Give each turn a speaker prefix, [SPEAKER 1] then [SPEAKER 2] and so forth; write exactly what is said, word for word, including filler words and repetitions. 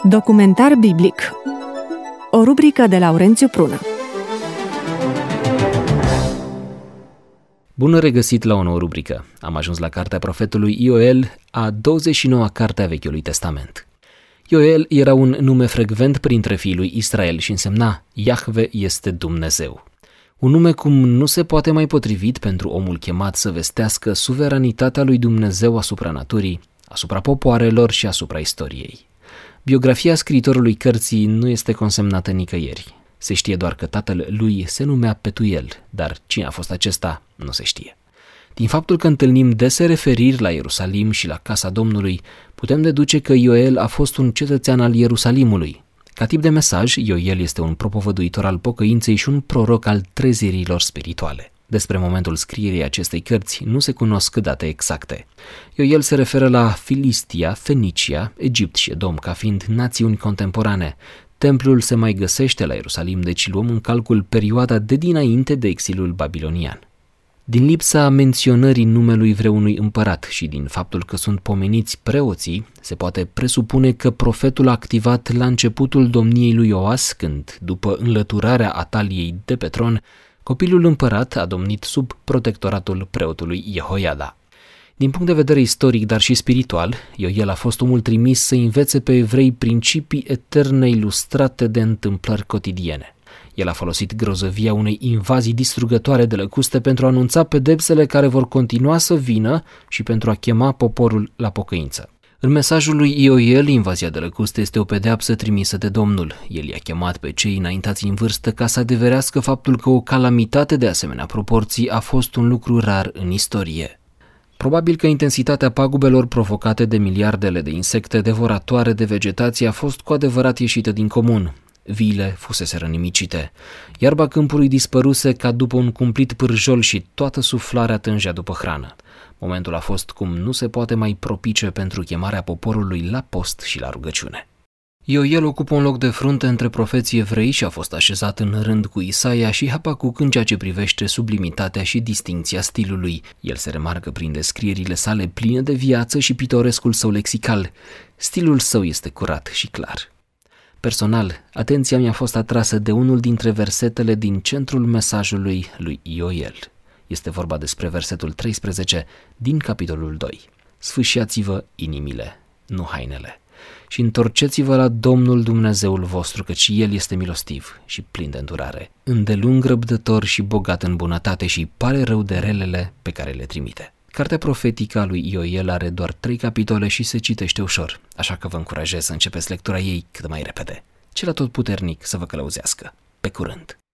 [SPEAKER 1] Documentar biblic. O rubrică de Laurențiu Prună.
[SPEAKER 2] Bun regăsit la o nouă rubrică. Am ajuns la cartea profetului Ioel, a douăzeci și noua carte a Vechiului Testament. Ioel era un nume frecvent printre fiii lui Israel și însemna Iahve este Dumnezeu. Un nume cum nu se poate mai potrivit pentru omul chemat să vestească suveranitatea lui Dumnezeu asupra naturii, asupra popoarelor și asupra istoriei. Biografia scriitorului cărții nu este consemnată nicăieri. Se știe doar că tatăl lui se numea Petuel, dar cine a fost acesta nu se știe. Din faptul că întâlnim dese referiri la Ierusalim și la casa Domnului, putem deduce că Ioel a fost un cetățean al Ierusalimului. Ca tip de mesaj, Ioel este un propovăduitor al pocăinței și un proroc al trezirilor spirituale. Despre momentul scrierii acestei cărți nu se cunosc date exacte. Ioel se referă la Filistia, Fenicia, Egipt și Edom ca fiind națiuni contemporane. Templul se mai găsește la Ierusalim, deci luăm în calcul perioada de dinainte de exilul babilonian. Din lipsa menționării numelui vreunui împărat și din faptul că sunt pomeniți preoții, se poate presupune că profetul a activat la începutul domniei lui Ioas, când, după înlăturarea Ataliei de pe tron, copilul împărat a domnit sub protectoratul preotului Jehoiada. Din punct de vedere istoric, dar și spiritual, Ioel a fost omul trimis să învețe pe evrei principii eterne ilustrate de întâmplări cotidiene. El a folosit grozăvia unei invazii distrugătoare de lăcuste pentru a anunța pedepsele care vor continua să vină și pentru a chema poporul la pocăință. În mesajul lui Ioel, invazia de lăcuste este o pedeapsă trimisă de Domnul. El i-a chemat pe cei înaintați în vârstă ca să adeverească faptul că o calamitate de asemenea proporții a fost un lucru rar în istorie. Probabil că intensitatea pagubelor provocate de miliardele de insecte devoratoare de vegetație a fost cu adevărat ieșită din comun. Viile fusese rănimicite. Iarba câmpului dispăruse ca după un cumplit pârjol și toată suflarea tângea după hrană. Momentul a fost cum nu se poate mai propice pentru chemarea poporului la post și la rugăciune. Ioel ocupă un loc de frunte între profeții evrei și a fost așezat în rând cu Isaia și Habacuc în ceea ce privește sublimitatea și distincția stilului. El se remarcă prin descrierile sale pline de viață și pitorescul său lexical. Stilul său este curat și clar. Personal, atenția mi-a fost atrasă de unul dintre versetele din centrul mesajului lui Ioel. Este vorba despre versetul treisprezece din capitolul doi. Sfâșiați-vă inimile, nu hainele, și întorceți-vă la Domnul Dumnezeul vostru, căci El este milostiv și plin de îndurare, îndelung răbdător și bogat în bunătate și pare rău de relele pe care le trimite. Cartea profetică a lui Ioel are doar trei capitole și se citește ușor, așa că vă încurajez să începeți lectura ei cât mai repede. Cel Atotputernic să vă călăuzească. Pe curând!